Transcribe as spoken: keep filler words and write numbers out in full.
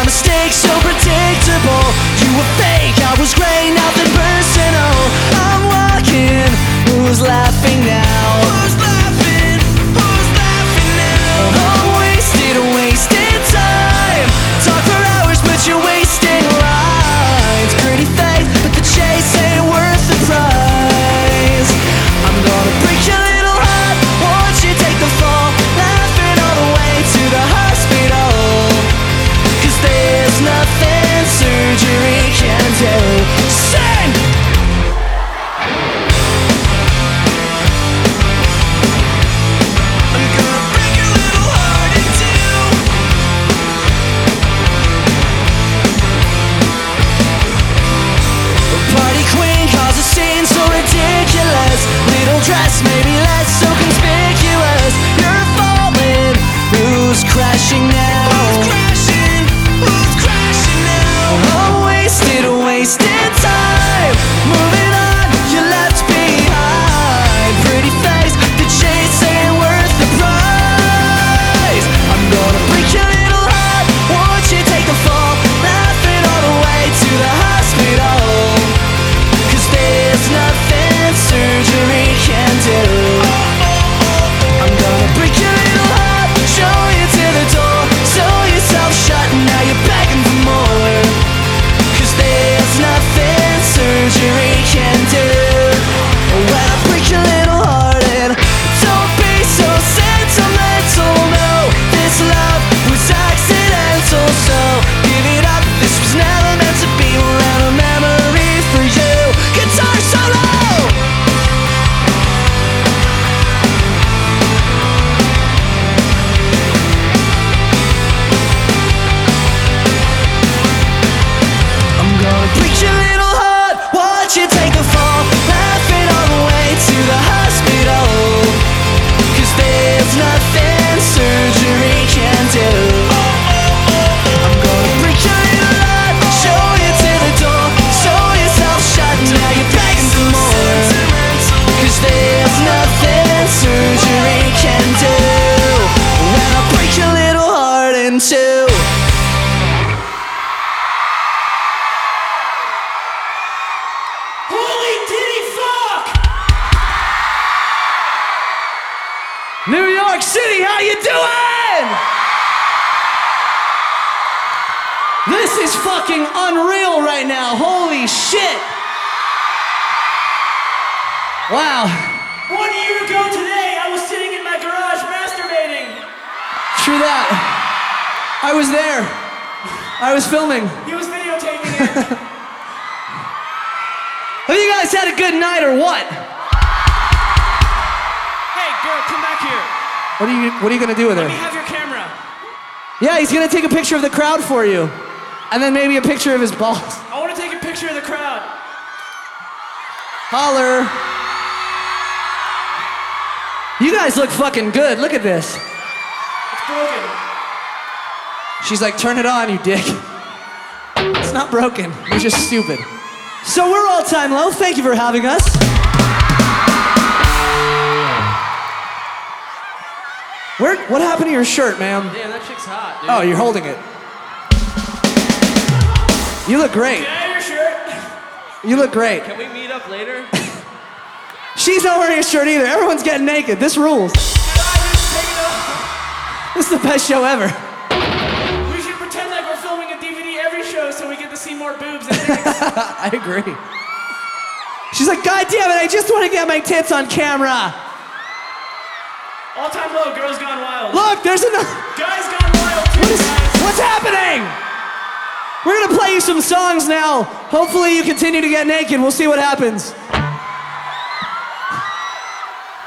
mistakes so predictable. You were fake, I was great, nothing personal. I'm walking, who's laughing now? Who's laughing? Who's laughing now? I'm wasted, wasted time. Talk for hours, but you're wasting lines. Pretty face, but the chase ain't worth the price. I'm gonna break your little heart once you take the fall, laughing all the way to the hospital. Cause there's nothing surgery can do. Sing! I'm gonna break your little heart in two. The party queen caused a scene so ridiculous. Little dress, maybe less so conspicuous. You're falling, who's crashing now? Who's crashing? Who's crashing now? I'm wasted, wasted time. Moving on, you left behind. Pretty face, the chase ain't worth the price. I'm gonna break your little heart once you take the fall, laughing all the way to the hospital. Cause there's nothing surgery can do. I'm gonna break your little heart, show you to the door, sew yourself shut, now you're begging for more. Cause there's nothing surgery can do. When I break your little heart and don't be so sentimental. No, this love was accidental, so give it up. This was never meant to be around a memory for you. Guitar solo! I'm gonna break your little heart, watch you take the fall, laughing all the way to the hospital. Cause there's nothing surgery can do. I'm gonna break your little heart, show you to the door, sew yourself shut, now you're begging for more. Cause there's nothing surgery can do. When I break your little heart in two. Holy diddy fuck! New York City, how you doing? This is fucking unreal right now. Holy shit. Wow. One year ago today, I was sitting in my garage masturbating. True that. I was there. I was filming. He was videotaping it. Have you guys had a good night or what? Hey, girl, come back here. What are you what are you gonna do with Let her? me have your camera. Yeah, he's gonna take a picture of the crowd for you. And then maybe a picture of his balls. I want to take a picture of the crowd. Holler. You guys look fucking good. Look at this. It's broken. She's like, turn it on, you dick. It's not broken. You're just stupid. So we're All Time Low. Thank you for having us. Where, what happened to your shirt, ma'am? Damn, that chick's hot, dude. Oh, you're holding it. You look great. Can I have your shirt? You look great. Can we meet up later? She's not wearing a shirt either. Everyone's getting naked. This rules. Should I just take it off? This is the best show ever. We should pretend like we're filming a D V D every show so we get to see more boobs and dicks. I agree. She's like, God damn it, I just want to get my tits on camera. All Time Low, Girls Gone Wild. Look, there's another. Guys Gone Wild too, What is, guys. what's happening? We're gonna play you some songs now. Hopefully you continue to get naked. We'll see what happens.